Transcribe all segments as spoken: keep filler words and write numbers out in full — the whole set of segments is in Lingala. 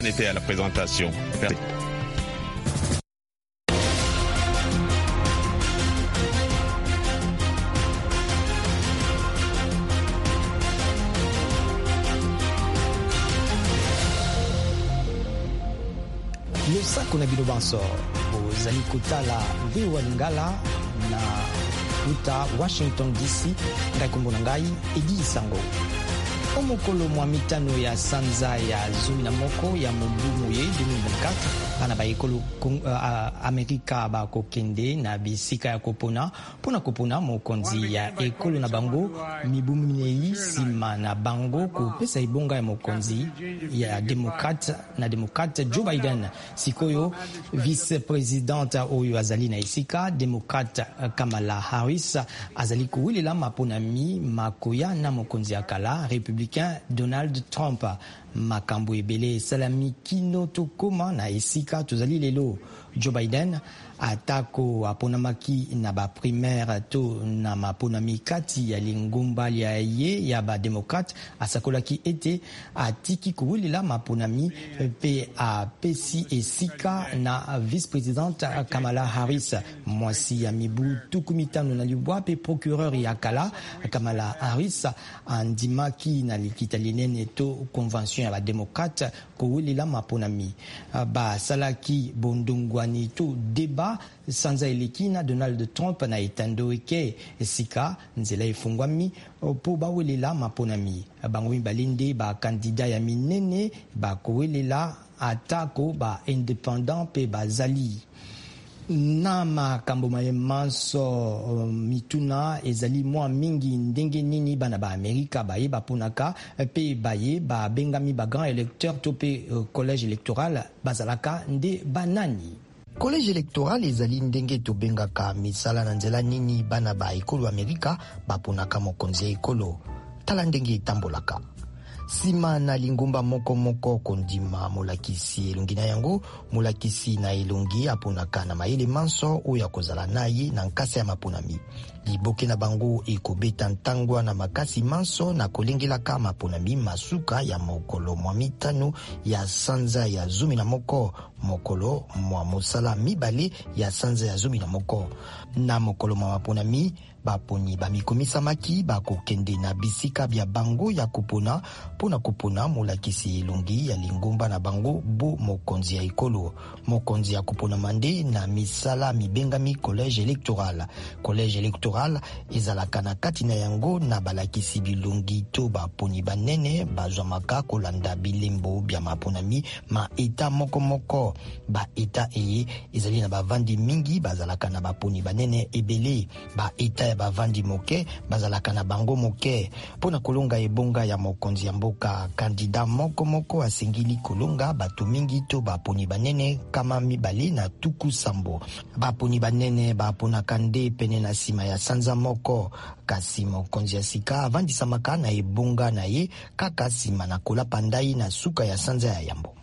On était à la présentation. Merci. losako na bino banso bozali kotala V O A Lingala na uta Washington D C ngai kombo na ngai Edi Sango. Omokolo mwa mitano ya sanza ya zumi na moko ya mobu ye deux mille vingt-quatre bana ba ekolo uh, Amerika ba kokende na bisika ya kopona pona kopona mokonzi ya ekolo na bango mibu minei sima na bango kopesa ibonga ya mokonzi ya demokrate na demokrate Joe Biden. Sikoyo vice presidente oyo azali na esika demokrate Kamala Harris azali kuwilela maponami makoya na mokonzi ya kala Republicain Donald Trump. Makambo ebele salami kino tokoma na esika tozali lelo. Joe Biden atako aponamaki na ba primaire to na maponami kati ya lingomba ya ye ya ba demokrate asakolaki ete atiki kuwilila maponami pe a pesi esika na vice presidente Kamala Harris. Mwasi ya mibu tukumitano na libwa pe procureur ya kala Kamala Harris andimaki na likita linene to convention ya ba demokrate kuwilila maponami ba salaki bondongwani to deba sanza eleki na Donald Trump na etando eke esika nzela efungwami po bawelela maponami bango mibalinde ba kandida ya minene bakowelela atako ba independant pe bazali na makambo mayemanso uh, mituna ezali mwa mingi ndenge nini bana ba Amerika baye bapunaka pe baye ba bengami ba grand électeur to pe uh, collège électoral bazalaka nde banani. Collège électoral ezali ndenge tobengaka misala na nzela nini bana ba ekolo Amerika bapunaka mokonzi ya ekolo. Tala ndenge etambolaka. Sima na lingomba moko moko kondima molakisi elongi na yango, molakisi na elongi aponaka na mayele manso oyo akozala naye na nkasa ya maponami. Liboke na bango ekobeta ntangwa na makasi manso na kolengelaka maponami masuka ya mokolo mwa mitano ya sanza ya zumi na moko, mokolo mwa mosala mibale ya sanza ya zumi na moko. Na mokolo mwa maponami baponi bamikomisamaki bakokende na bisika bya bango ya kupona pona kupona molakisi elongi ya lingomba na bango bo mokonzi ya ekolo. Mokonzi ya kupona mande na misala mibengami collège électoral. Collège électoral ezalaka na kati na yango na balakisi bilongi to baponi banene bazwamaka kolanda bilembo bya maponami ma eta moko moko. Ba eta eye ezali na bavandi mingi bazalaka na baponi banene ebele. Ba eta ya bavandi moke bazalaka na bango moke. Pona kolonga ebonga ya mokonzi ya mboka kandida moko moko asengili kolonga batu mingi to baponi banene kama mibale na tuku sambo. Baponi banene bapona kande pene na sima ya sanza moko. Kasi mokonzi ya sika avandisamaka na ebonga na ye kaka sima na kola pandai na suka ya sanza ya yambo.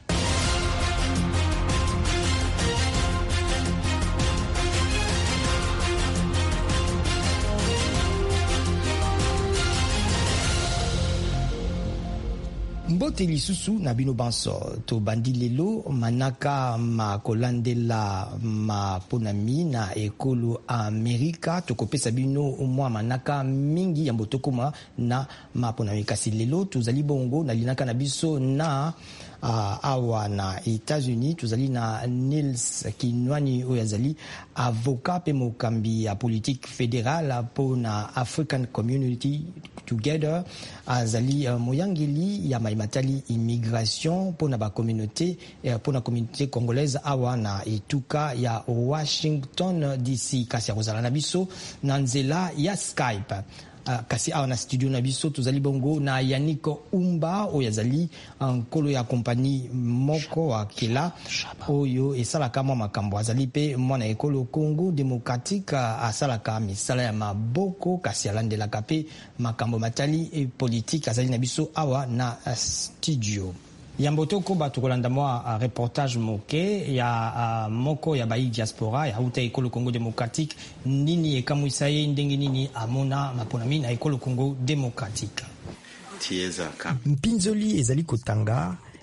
Mbote lisusu na bino banso to bandi lelo manaka makolandela maponami na ekolo Amerika tokopesa bino mwa manaka mingi ya mbotokoma na maponami kasi lelo tuzali bongo na linaka na biso na Uh, awa na États-Unis tuzali na Nils Kinwani oyo azali avocat pe mokambi ya politique fédérale po na African Community Together azali uh, moyangeli ya maimatali immigration po na ba communauté uh, po na communauté congolaise awa na etuka ya Washington D C kasi akozala na biso na nzela ya Skype. Uh, kasi awa na studio na biso tozali bongo na Yannick Umba oyo azali nkolo ya kompani moko wa kela oyo esalaka mwa makambo azali pe mwana ekolo Congo Democratique asalaka misala ya maboko kasi alandelaka pe makambo matali e politique azali na biso awa na studio. Yambotoko batukolanda mwa uh, reportage moke ya uh, moko ya bai diaspora ya uta ekolo Congo Democratique nini ekamwisa ye ndenge nini amona maponami na ekolo Congo Democratique. Mpinzoli ezali kotanga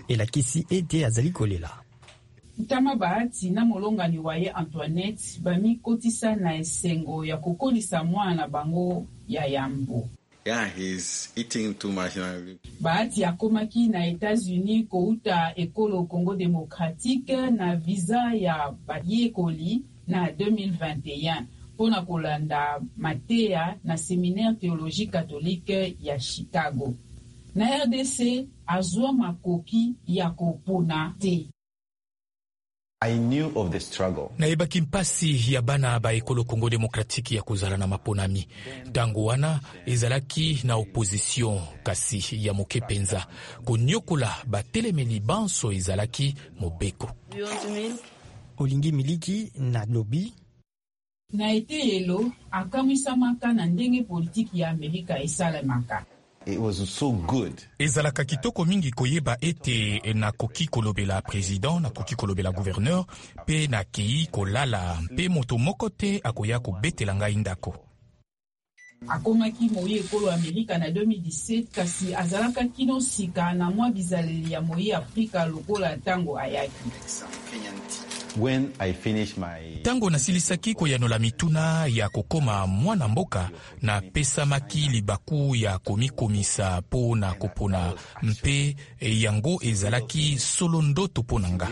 elakisi ete azali kolela. Tama Bahati na molongani waye Antoinette bami kotisa na esengo ya kokolisa mwana bango ya Yambo. Yeah, he's eating too much. Bahati akomaki na États-Unis kouta ekolo Congo démocratique na visa ya bayekoli na deux mille vingt et un pona kolanda matea na séminaire théologique catholique ya Chicago. Na R D C azwa makoki ya kopona te. I knew of the struggle. Na ebaki mpasi ya bana ba ekolo Congo démocratique ya kozala na maponami. Tango wana ezalaki na opposition kasi ya moke penza. Konyokola batelemeli banso ezalaki mobeko. Olingi miliki na lobi. Na ete yelo akamisamaka na ndenge politiki ya Amerika esalemaka. It was so good. Ezalaka kitoko mingi koyeba ete na koki kolobela président, na koki kolobela gouverneur, pe na kei kolala, pe moto moko te akoya kobetela ngai ndako. Akomaki moye ekolo Amerika na deux mille dix-sept kasi azalaka kino sika na mwa bizaleli ya moye Afrika lokola tango ayaki. When I finished my... Tango nasilisaki koyanola mituna ya kokoma mwana mboka na pesamaki libaku ya komikomisa po na kopona mpe yango ezalaki solo ndoto ponanga.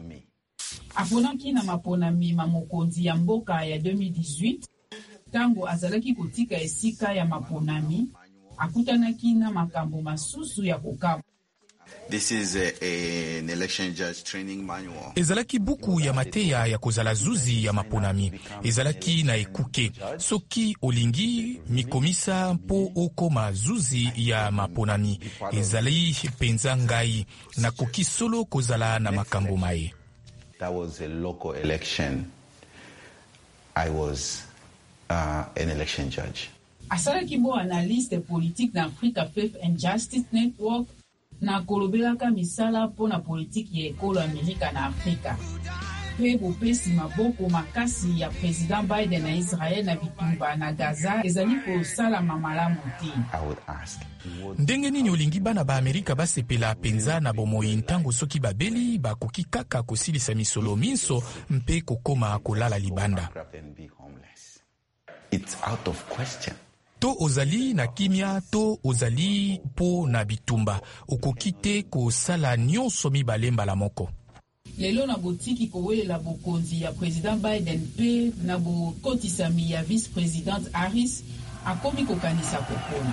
Aponaki na maponami ma mokonzi ya mboka ya deux mille dix-huit, tango azalaki kotika esika ya maponami, akutanaki na makambo masusu ya kokama. This is a, a, an election judge training manual. Ezalaki buku ya mateya ya kozala zuzi ya maponami. Ezalaki na ekuke. Soki olingi mikomisa mpo okoma zuzi ya maponami. Ezali penza ngai na koki solo kozala na makambo mae. That was a local election. I was uh, an election judge. Asalaki bo analyste politique na Africa Faith and Justice Network na kolobelaka misala po na politiki ya ekolo Amerika na Afrika. Pe bopesi maboko makasi ya President Biden na Israel na bitumba na Gaza ezali kosala mamalamu te. I would ask, ndenge nini olingi bana ba Amerika basepela penza na bomoi ntango soki babeli bakoki kaka kosilisa misolo minso mpe kokoma kolala libanda. It's out of question. To ozali na kimia, to ozali po na bitumba. Okoki te kosala nyonso mibale mbala moko. Lelo na botiki kowelela bokonzi ya President Biden pe na bokotisami ya Vice-President Harris akomi kokanisa kopona.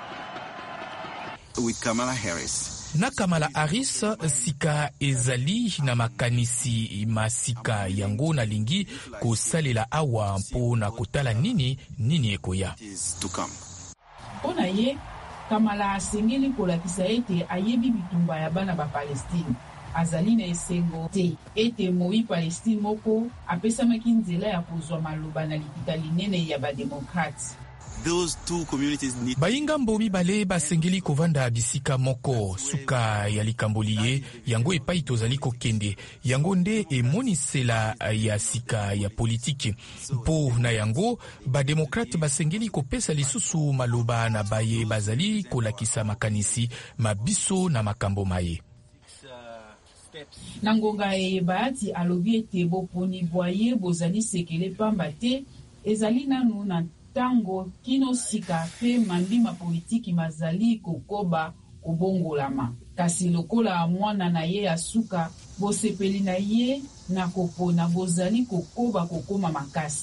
With Kamala Harris. Na Kamala Harris sika ezali na makanisi masika yango na lingi kosalela awa mpo na kotala nini nini ekoya. Pona ye, Kamala asengeli kolakisa ete ayebi bitumba ya bana ba Palestine. Azali na esengo te ete moi Palestine moko apesamaki nzela ya kozwa maloba na likita linene ya ba demokrate. Those two communities need... Bainga mbomi bale basengeli kovanda bisika moko suka ya likambolie yango epai tozali kokende yango nde emonisela ya sika ya politiki mpo na yango bademokrate basengeli kopesa lisusu maloba na baye bazali kolakisa makanisi mabiso na makambo maye. Nangonga e Bahati alobi ete boponi boye bozali sekele pamba te ezali nanu na tango kino sika pe mambima politiki mazali kokoba obongolama. Kasi lokola mwana na ye asuka bosepeli na ye na kopona bozali kokoba kokoma makasi.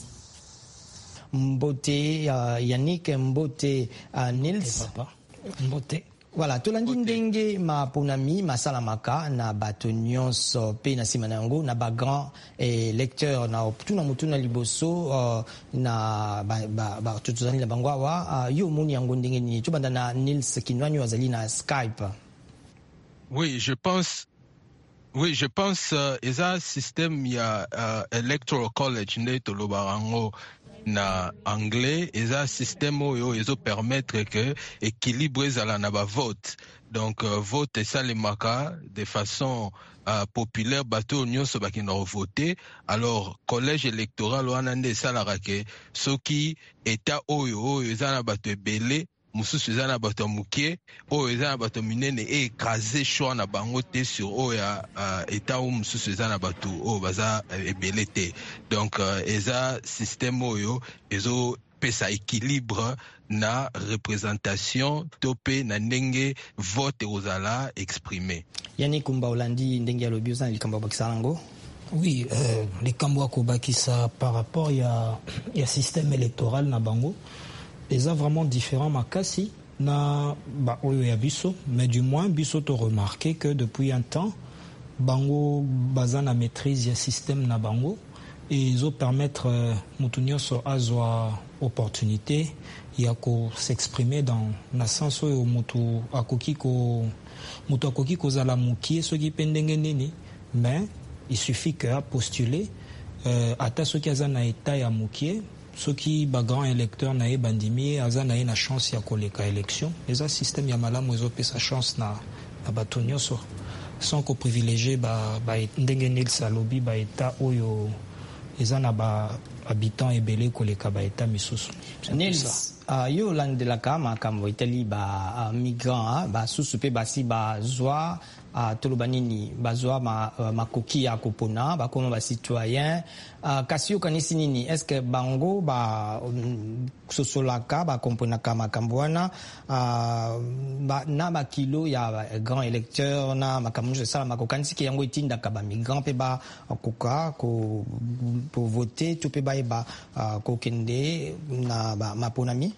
Mbote uh, Yannick Mbote uh, Nils Mbote. Voilà, tolandi ndenge maponami masalamaka na bato nyonso pe na sima na yango na ba grand eh, lecteur na tuna mutuna liboso uh, na ba ba, ba tutuzani na bango awa uh, yo moni yango ndenge ni tubanda na Nils Kinwanyo azali na Skype. Oui, je pense Oui, je pense uh, eza système ya uh, electoral college nde tolobarango na anglais eza système oyo ezo permettre que équilibre ezala na ba vote. Donc uh, vote esalemaka de façon uh, populaire bato nyonso bakina voter. Alors collège électoral wana nde esalaka ke soki eta oyo oyo eza na bato ebele mususu eza na bato muke oyo eza na bato minene e écraser choix na bango te sur oyo ya uh, état ou mususu eza na bato oyo baza ebele te. Donc uh, eza système oyo ezo pesa équilibre na représentation tope na ndenge vote ozala exprimé. Yani kumba olandi ndenge ya lobi ozana likambo bakisa nango. Oui, euh, likambo akobakisa par rapport ya ya système électoral na bango eza vraiment différent makasi na ba oyo ya biso, mais du moins biso to remarqué que depuis un temps bango baza na maîtrise ya système na bango et ils ont permettre euh, mutu nyonso azwa opportunité ya ko s'exprimer dans na sens oyo mutu akoki ko mutu akoki kozala mukie soki pendenge nini, mais il suffit que a postuler euh, ata soki aza na état ya mukie soki ba grand électeur na ye bandimi aza na ye na chance ya koleka élection eza système ya malamu ezopesa chance na na bato nyonso sans ko privilégier ba ba ndenge Nils alobi ba état oyo eza na ba habitants ebele koleka ba état misusu. Nils uh, yo landelaka makambo itali ba uh, migrant ba susu pe basi ba zwa uh, toloba nini bazwa ma, uh, makoki ya kopona bakoma ba citoyen uh, kasi yo kanisi nini est-ce que bango ba um, sosolaka ba komponaka makambo wana uh, ba, na ba kilo ya ba, grand électeur na makambo je sala makokanisi ki yango itinda ka ba migrant pe ba koka ko pour voter tout pe ba ba uh, ko kende na ba maponami.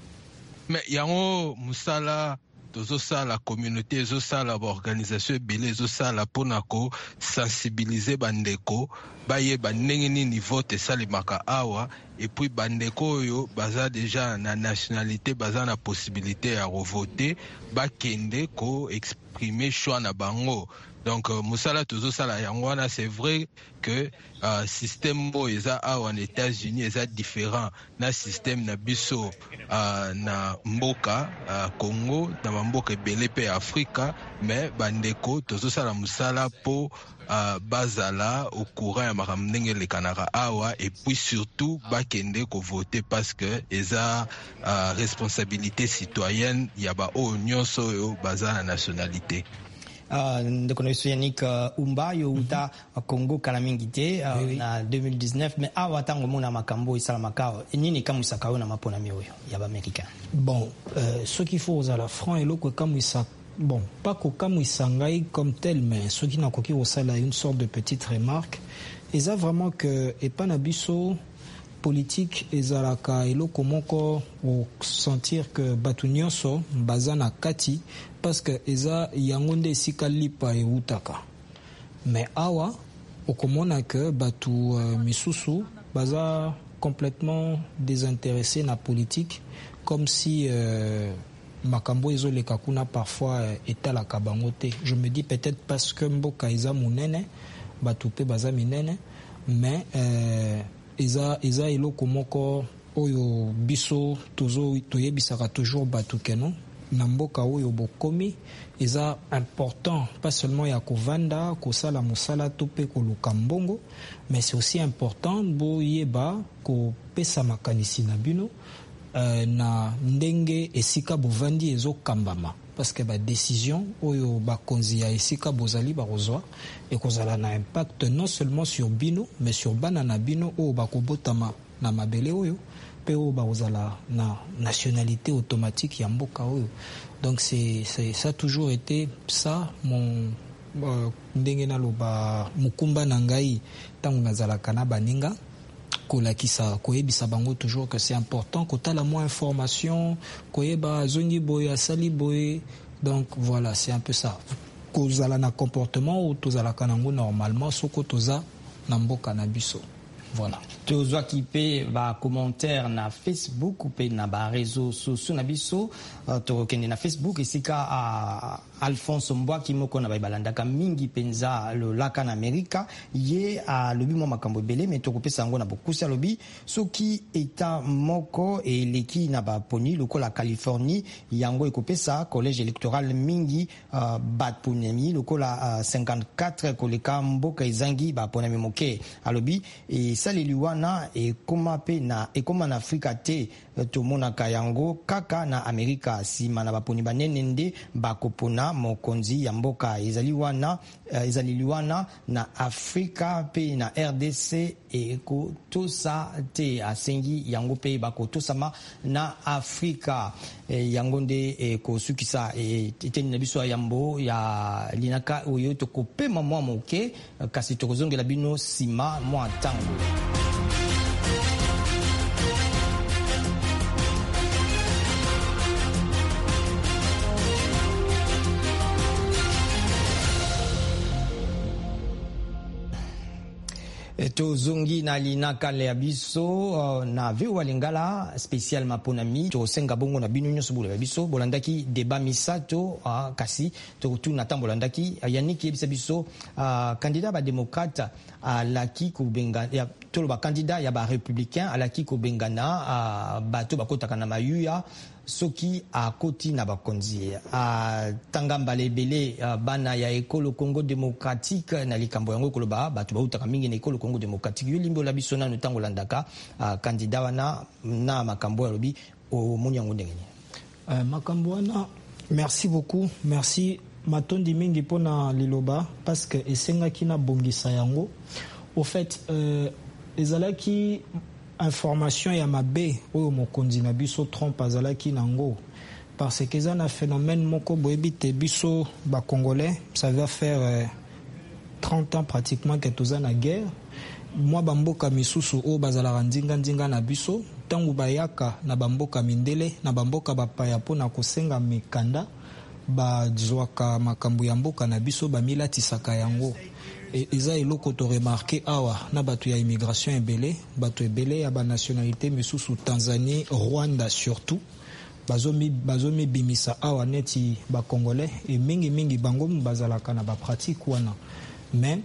Mais yango musala tozo sala communauté zo sala ba organisation ebele zo sala pona ko sensibiliser bandeko baye bandenge nini vote salimaka awa et puis bandeko yo baza déjà na nationalité baza na possibilité ya revoter bakende ko exprimer choix na bango. Donc euh, musala tozo sala yango wana c'est vrai que euh, système mo eza awa en États-Unis eza différent na système na biso uh, na mboka uh, Congo na mboka ebele pe Afrika, mais bandeko tozo sala musala po uh, bazala au courant ya makambo ndenge lekanaka awa et puis surtout bakende ko voter parce que eza uh, responsabilité citoyenne ya ba o nyonso yo baza na nationalité. Uh, ndeko na biso Yannick uh, Umba yo uta uh, Congo kala mingi te uh, oui, na deux mille dix-neuf mais awa tango mona makambo isala makao nini kama isaka na mapona mi oyo ya ba américain. Bon euh, ce qu'il faut aux la franc eloko kama isaka bon pas ko kama isangai comme tel mais ce qui na koki osala une sorte de petite remarque et ça vraiment que et pas na biso politique ezalaka eloko moko au sentir que batu nyonso baza na kati parce que eza yango nde esika lipa eutaka mais awa okomona que batu uh, misusu baza complètement désintéressé na politique comme si euh, makambo ezoleka kuna parfois euh, etalaka bango te. Je me dis peut-être parce que mboka eza munene batu pe baza minene mais euh, eza eza eloko moko oyo biso tozo toyebisaka toujours batu keno na mboka oyo bokomi eza important pas seulement ya kovanda kosala mosala to pe koluka mbongo mais c'est aussi important boyeba kopesa makanisi na bino euh, na ndenge esika bovandi ezokambama parce que ba décision oyo bakonzi ya esika bozali barozwa ekozala na impact non seulement sur bino mais sur bana na bino oyo bakobotama na mabele oyo pe oyo bazala na nationalité automatique ya mboka oyo. Donc c'est, c'est ça a toujours été ça mon euh, ndenge naloba mukumba na ngai tango nazalaka na baninga kolakisa koyebisa bango toujours que c'est important kotala moins information koyeba zongi boye asali boye. Donc voilà, c'est un peu ça kozala na comportement ou tozala kanango normalement soko toza na mboka na biso. Voilà. Tozwa ki pe ba commentaire na Facebook ou pe na ba réseaux sociaux na biso uh, tokende na Facebook esika a Alphonse Mbwa ki moko na balandaka mingi penza lo laka na Amerika ye a lobi mo makambo belé mais tokopesa ngo na bokusi lobi soki eta moko e leki na ba poni loko la Californie yango ekopesa collège électoral mingi uh, bat ponemi loko la uh, cinquante-quatre koleka mboka izangi ba ponemi moke alobi et esaleli wana ekoma pe na ekoma na Afrika te tomonaka yango kaka na Amerika nsima na baponi banene nde bakopona mokonzi ya mboka ezali wana ezaleli wana na Afrika pe na R D C ekotosa te asengi yango pe bakotosama na Afrika yango nde ekosukisa eteni na biso ya yambo ya linaka oyo tokopema mwa moke kasi tokozongela bino nsima mwa ntango. Tozongi na linaka le biso uh, na Viwa Lingala spécial maponami tosenga bongo na bino nyonso bula biso bolandaki débat misato uh, kasi to na tambolandaki uh, yaniki bisa biso uh, candidat ba démocrate à laki ko benga ya tolo ba candidat ya ba républicain à laki ko bengana uh, bato bakota kana mayuya soki a koti na bakonzi a tangamba lebele bana ya ekolo Congo démocratique na likambo yango koloba bato bautaka mingi na ekolo Congo démocratique yo limbo la biso na ntango landaka candidat wana na makambo ya lobi o moni yango ndenge uh, makambo wana merci beaucoup merci matondi mingi pona liloba parce que esenga kina bongisa yango au fait euh, ezalaki information ya mabe oyo mokonzi na biso Trump azalaki nango parce que ça na phénomène moko boyebi te biso ba congolais ça va faire euh, trente ans pratiquement que toza na guerre moi bamboka misusu o bazala ndinga ndinga na biso tangu bayaka na bamboka mindele na bamboka bapaya pona kosenga mikanda bazwaka makambo ya mboka na biso bamilatisaka yango. Et eza eloko to remarqué awa na bato ya immigration ebele bato ebele ya ba nationalité misusu Tanzanie Rwanda surtout bazomi bazomi bimisa awa neti ba congolais et mingi mingi bango bazalaka na ba pratique wana mais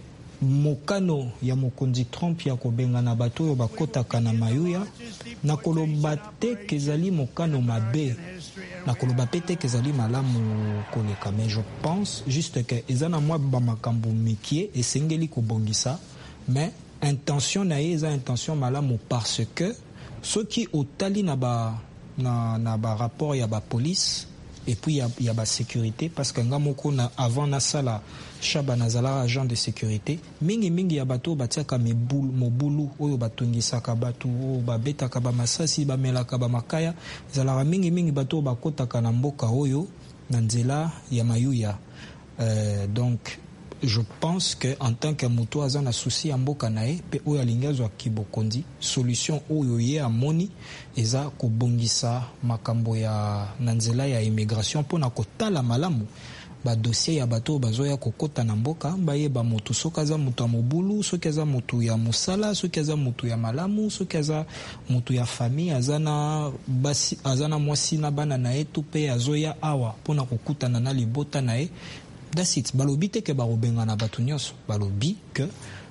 mokano ya mokonzi Trump ya kobenga na bato yo bakotaka na mayuya na koloba te kezali mokano mabe na koloba pete kezali malamu koleka mais je pense juste que ezana mwa ba makambo mikie esengeli kobongisa mais intention na eza intention malamu parce que ceux qui otali na ba na na ba rapport ya ba police et puis il y a ba sécurité parce que ngamoko na avant na sala Shaba nazala agent de sécurité mingi mingi ya bato batiaka mebulu mobulu oyo batongisaka bato babetaka ba masasi bamelaka ba makaya zala mingi mingi bato bakotaka na mboka oyo na nzela ya mayuya euh, donc je pense que en tant que muto azana souci ya mboka nae pe oyo alingazwa kibokondi solution oyo ye amoni eza kobongisa makambo ya na nzela ya immigration pona kotala malamu ba dossier ya bato bazoya kokota na mboka bayeba motu soki aza motu ya mobulu soki aza motu ya mosala soki aza motu ya malamu soki aza motu ya famille azana basi azana mwasi na bana na ye to pe azoya awa mpona kokutana na libota na ye that's it balobi te ke barobenga na bato nyonso balobi que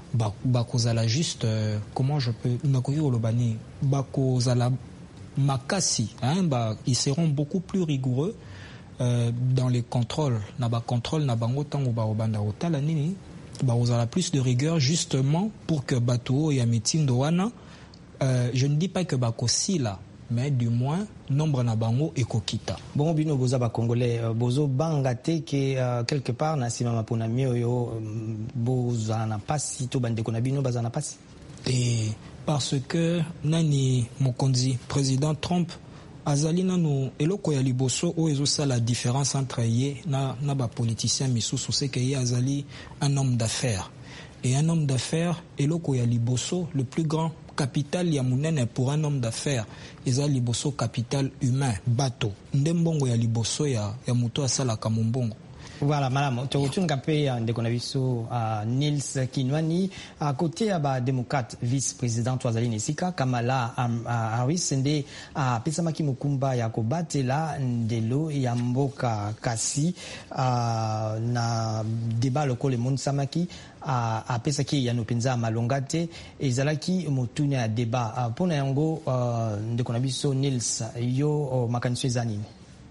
bakozala juste euh, comment je peux nakoki olobani bakozala makasi hein, ba, ils seront beaucoup plus rigoureux Euh, dans les contrôles na ba contrôle na bango tango ba obanda otala nini ba ozala plus de rigueur justement pour que bato ya mitindo wana euh, je ne dis pas que ba kosila mais du moins nombre na bango ekokita bon bino boza ba congolais bozo banga te que uh, quelque part na sima mapona mio yo boza na pasi to bande kona bino baza na pasi et parce que nani mokonzi président Trump azali nanu eloko ya liboso o ezosa la différence entre ye na na ba politicien misusu c'est que ye azali un homme d'affaires et un homme d'affaires eloko ya liboso le plus grand capital ya munene pour un homme d'affaires eza liboso capital humain bato ndembongo ya liboso ya ya muto asala ka mombongo. Voilà, madame, tu retournes capé de Konaviso à Nils Kinwani à côté à ba démocrate vice-président Toazali Nesika Kamala Harris nde a Pesamaki Mukumba ya kobatela ndelo ya mboka kasi na débat lokole Monsamaki a a pesaki ya nopinza malongate ezalaki motune ya débat pona yango de Konaviso Nils yo makanisi zanini.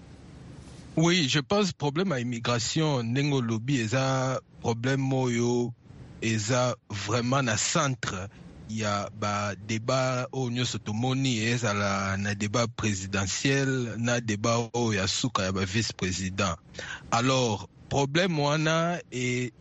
Oui, je pense problème à immigration nengo lobby eza problème moyo eza vraiment na centre ya ba débat o nyonso tomoni ezala na débat présidentiel na débat o ya suka ya ba vice président. Alors problème wana e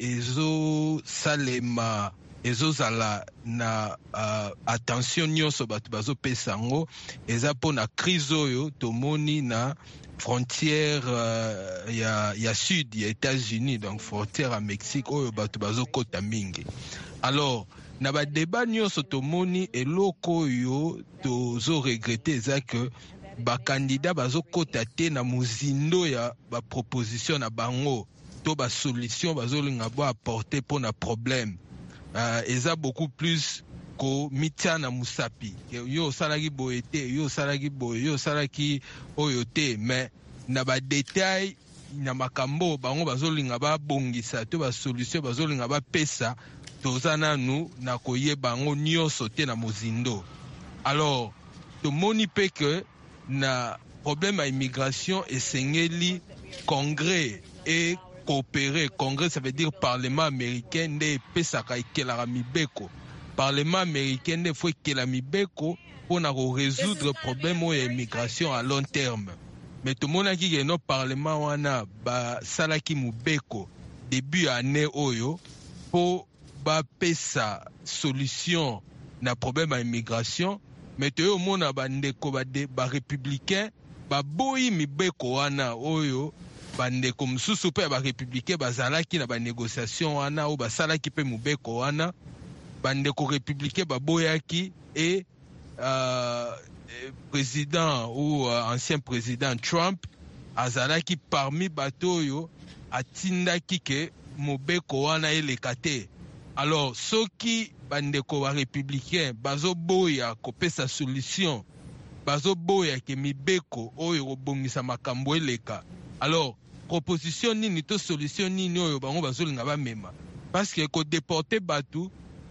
ezo salema ezozala na uh, attention nyonso bato bazopesa yango eza mpo na crise oyo tomoni na frontière uh, ya, ya sud ya États-Unis, donc frontière à Mexique oyo bato bazokota mingi. Alors na ba débat nyonso tomoni eloko oyo tozo regretter eza que ba candidat bazokota te na muzindo ya ba proposition na bango to ba solution bazolinga bo apporter pour na problème. Uh, eza beaucoup plus ko mitia na musapi yo salaki boye te yo salaki boye yo salaki oyo te, mais na ba détail na makambo bango bazolinga ba bongisa to ba solution bazolinga ba pesa toza nanu na koyeba bango nyonso te na mozindo. Alors tomoni pe que na problème à immigration esengeli congrès et coopérer. Congrès, ça veut dire Parlement américain de pesaka ikela mibeko. Parlement américain de faut ikela mibeko pour résoudre le problème de l'immigration à long terme. Mais tout le monde a dit que notre Parlement wana ba salaki mubeko début année oyo pour ba pesa solution na problème à immigration. Mais tout le monde a bandeko ba ba républicain ba boyi mibeko wana oyo bandeko mususu pe ba républicain bazalaki na ba négociation wana ou basalaki pe mubeko wana bandeko républicain baboyaki et euh, président ou euh, ancien président Trump azalaki parmi batoyo atindaki ke mubeko wana elekate. Alors soki bandeko ba républicain bazoboya kopesa solution bazoboya ke mibeko oyo kobongisa makambo eleka, alors proposition nini to solution nini oyo bango bazolinga ba mema, parce que ko déporter batu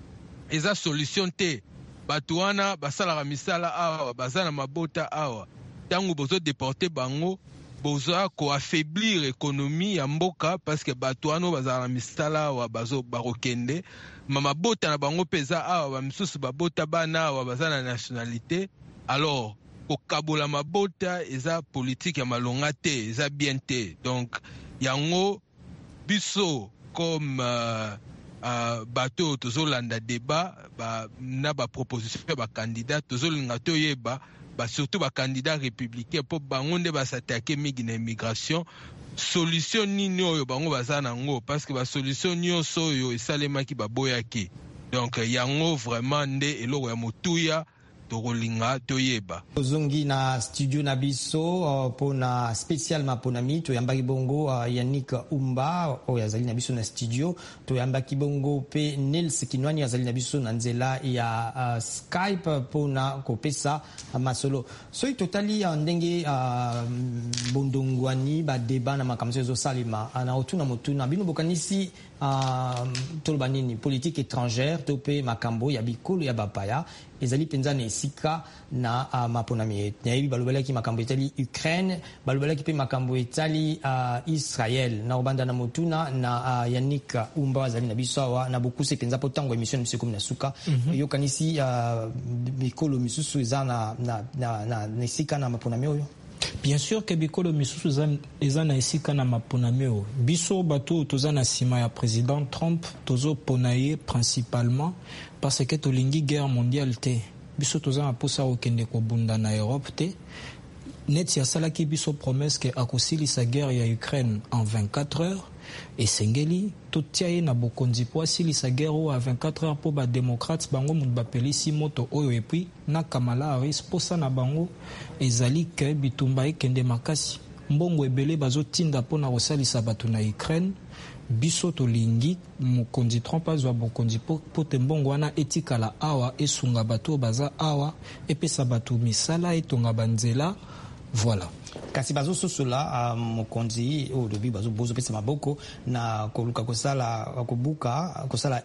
eza solution te. Batu wana basalaka misala awa bazana mabota awa tango bozo déporter bango bozo ko affaiblir économie ya mboka, parce que batu wana bazala misala awa bazo barokende mama bota na bango peza awa ba misusu babota bana awa bazana nationalité. Alors kokabola mabota eza politique ya malonga te, eza bien te. Donc yango biso comme euh, uh, bato tozolanda débat ba na ba proposition ba candidat tozolinga toyeba ba surtout ba candidat républicain po bango nde ba s'attaquer mingi na immigration. Solution nini oyo bango baza nango, parce que ba solution nyonso oyo esalemaki baboyaki. Donc yango vraiment nde eloko ya motuya tokolinga toyeba. Ozongi na studio na biso uh, pona spécialement pona mi to yambaki bongo uh, Yannick Umba o yazali na biso na studio, to yambaki bongo pe Nils Kinwani yazali na biso na nzela ya uh, Skype pona kopesa uh, masolo. So totali uh, ndenge uh, bondongwani ba débat na makamzo zo salima ana otuna motuna bino bokanisi uh, toloba nini politique étrangère to pe makambo ya bikolo ya bapaya ezali penza na esika na uh, maponami nayebi balobelaki makambo etali Ukraine, balobelaki pe makambo etali uh, Israël na obanda na motuna na uh, Yannick Umba azali na bisawa na bokuse penza potango émission msiko na suka mm -hmm. yo kanisi uh, bikolo misusu eza na na na, na, na esika na maponami oyo. Bien sûr que bikolo misusu eza na esika na maponami oyo biso bato toza na sima ya président Trump tozo ponaye principalement parce que tolingi guerre mondiale te, biso toza na posa okende kobunda na Europe te. Net ya salaki biso promesse que akosilisa guerre ya Ukraine en vingt-quatre heures et sengeli totiaye na bokonzi po asilisa guerre o à vingt-quatre heures po ba démocrates bango mutu bapelisi moto oyo et puis na Kamala Harris posa na bango ezali ke bitumba ekende makasi mbongo ebele bazotinda po na kosalisa bato na Ukraine. Biso tolingi mokonzi Trump azwa bokonzi po te mbongo wana etikala awa esunga bato baza awa epesa bato misala etonga banzela. Voilà. Kasi bazo sosola uh, mokonzi o dobi bazo bozo pesa maboko na koluka kosala kobuka kosala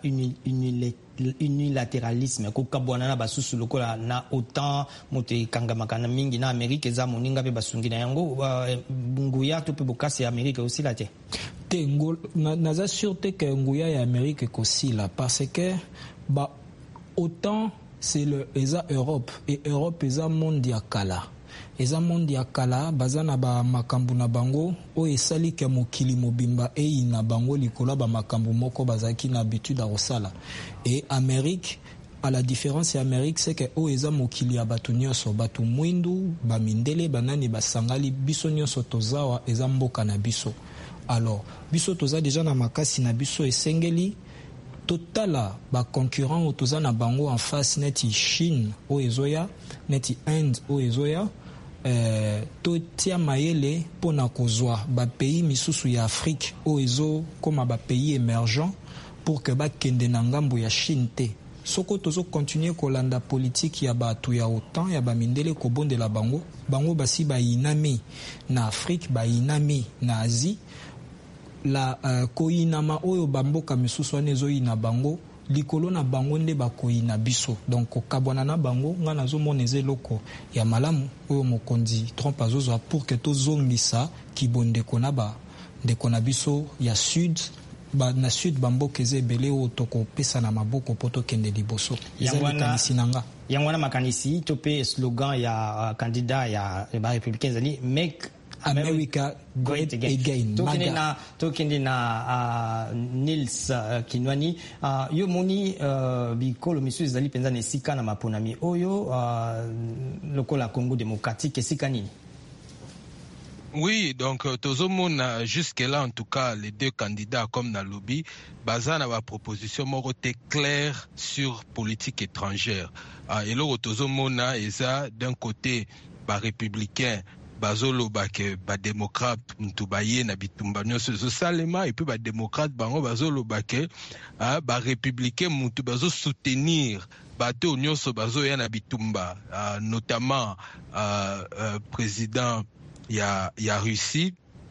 unilatéralisme ko kabwana na basusu lokola na OTAN mote kangamakana mingi na Amerika za moninga pe basungi na yango uh, bunguya to pe bokasi ya Amerika aussi la te te na, naza sûreté que nguya ya Amerika kosila parce que ba autant c'est le eza Europe et Europe eza monde ya kala eza monde ya kala bazana ba makambu na bango o esali ke mokili mobimba e na bango likola ba makambu moko bazaki na habitude à rosala et Amérique à la différence Amérique c'est que o eza mokili ya batu nyonso batu mwindu ba mindele banani basangali biso nyonso tozawa eza mboka na biso. Alors biso toza déjà na makasi na biso esengeli totala ba concurrent otoza na bango en face neti Chine o ezoya neti Inde o ezoya euh to tia mayele pona kozwa ba pays misusu ya Afrique o ezo comme ba pays émergents pour que ba kende na ngambo ya Chine te soko tozo continuer kolanda politique ya batu ya OTAN ya ba mindele ko bondela bango bango basi ba inami na Afrique ba inami na Asie la uh, koinama oyo bamboka misusu anezo ina bango likolo na bango nde bakoina biso donc kokabwana na bango nga nazomona ezeloko ya malamu oyo mokonzi Trump azozwa pour que tozongisa kibondeko na ba ndeko na biso ya sud ba na sud bamboka ezebele oyo tokopesa na maboko po tokende liboso ezalikanisi nanga yango wana makanisi tope slogan ya uh, candidat ya ba républicain zali make America great again, again. Tokende na tokende na uh, Nils uh, Kinwani uh, yo moni uh, bikolo misu zali penza ne sika na maponami oyo uh, lokola Congo démocratique sika nini. Oui, donc tozomona jusque là en tout cas les deux candidats comme na lobby bazana ba proposition moko te claire sur politique étrangère. Uh, et lo tozomona eza d'un côté ba républicain bazolo bake ba démocrate mtubaye na bitumba nyonso zo salema et puis ba démocrate bango bazolo bake ah ba républicain mutu bazo soutenir bato nyonso bazo ya na bitumba ah, notamment ah, ah, président ya ya Russie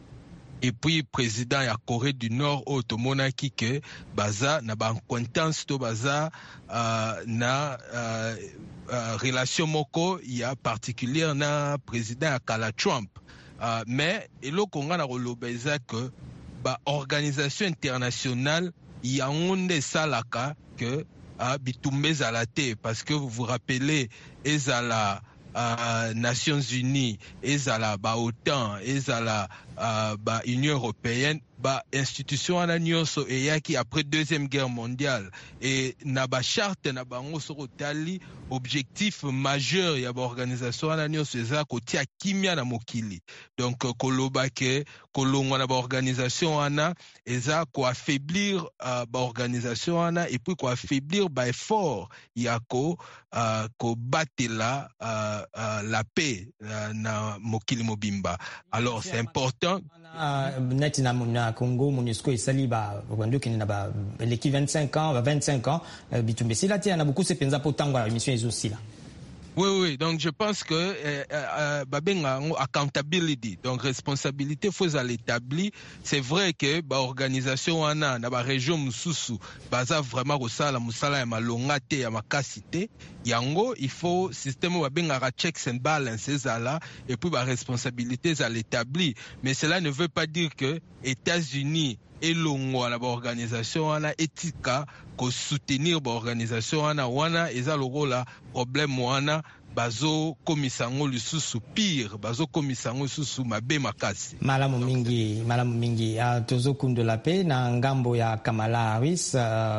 et puis président ya Corée du Nord otomona ki ke baza na ba acquaintance to baza uh, na uh, uh, relation moko ya particulière na président ya kala Trump uh, mais eloko nga na koloba eza que ba organisation internationale ya onde salaka que uh, bitumbe ezala te parce que vous vous rappelez ezala Uh, Nations Unies, ezala ba OTAN, ezala uh, ba Union européenne, ba institution ana nyonso eyaki après deuxième guerre mondiale et na ba charte na bango soko tali objectif majeur ya ba organisation ana nyonso eza kotia kimia na mokili. Donc koloba ke kolongwa na ba organisation ana eza ko affaiblir uh, ba organisation ana et puis ko affaiblir ba effort ya ko uh, ko batela uh, uh, la paix uh, na mokili mobimba. Alors c'est important uh, net na na Congo MONUSCO esali ba kwando kini na ba leki vingt-cinq ans vingt-cinq ans uh, bitumbe sila te na beaucoup se penza potango la mission ezo sila. Oui, oui, donc je pense que euh, euh, babenga accountability, donc responsabilité faut à l'établir. C'est vrai que ba organisation ana na ba région mususu baza vraiment kosala musala ya malongate ya makasité yango il faut système babenga checks and balances là et puis ba responsabilité à l'établir. Mais cela ne veut pas dire que États-Unis et l'ongwa la organisation wana etika ko soutenir ba organisation wana wana eza logo la problème wana bazo komisango lisusu pire bazo komisango lisusu mabe makasi malamu mingi malamu mingi uh, tozo kundo la pe na ngambo ya Kamala Harris uh,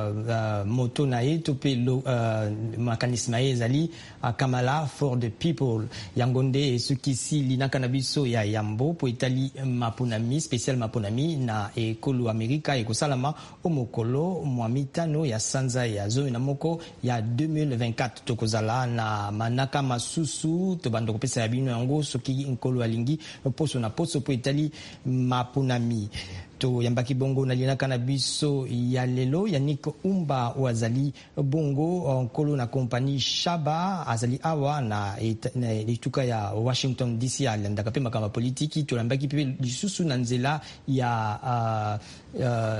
uh, moto na ye tope lo uh, makanisme ezali uh, Kamala for the people yangonde sukisi linaka na biso ya yambo po itali maponami spécial maponami na ekolo Amerika ekosalama omokolo mwamitano ya sanza ya zo na moko ya deux mille vingt-quatre tokozala na manaka masusu to bando kopesa ya bino yango soki nkolo alingi poso na poso po itali mapunami to yambaki bongo na linaka na biso ya lelo Yannick Umba wazali bongo nkolo na kompani Shaba azali awa na etuka ya Washington D C alendaka pe makamba politiki to yambaki pe lisusu na nzela ya uh,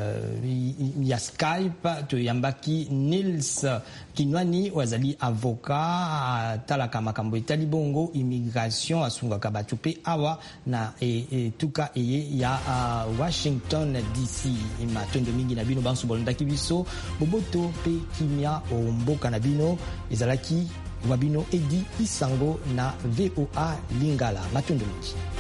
uh, ya Skype to yambaki Nils Kinwani wazali avocat talaka makambo itali bongo immigration asunga kabatu pe awa na etuka eye ya uh, Washington Washington D C. Matondo mingi na bino bansu bolondaki biso boboto pe kimia o mboka na bino ezalaki wabino Edi Isango na V O A Lingala. Matondo mingi.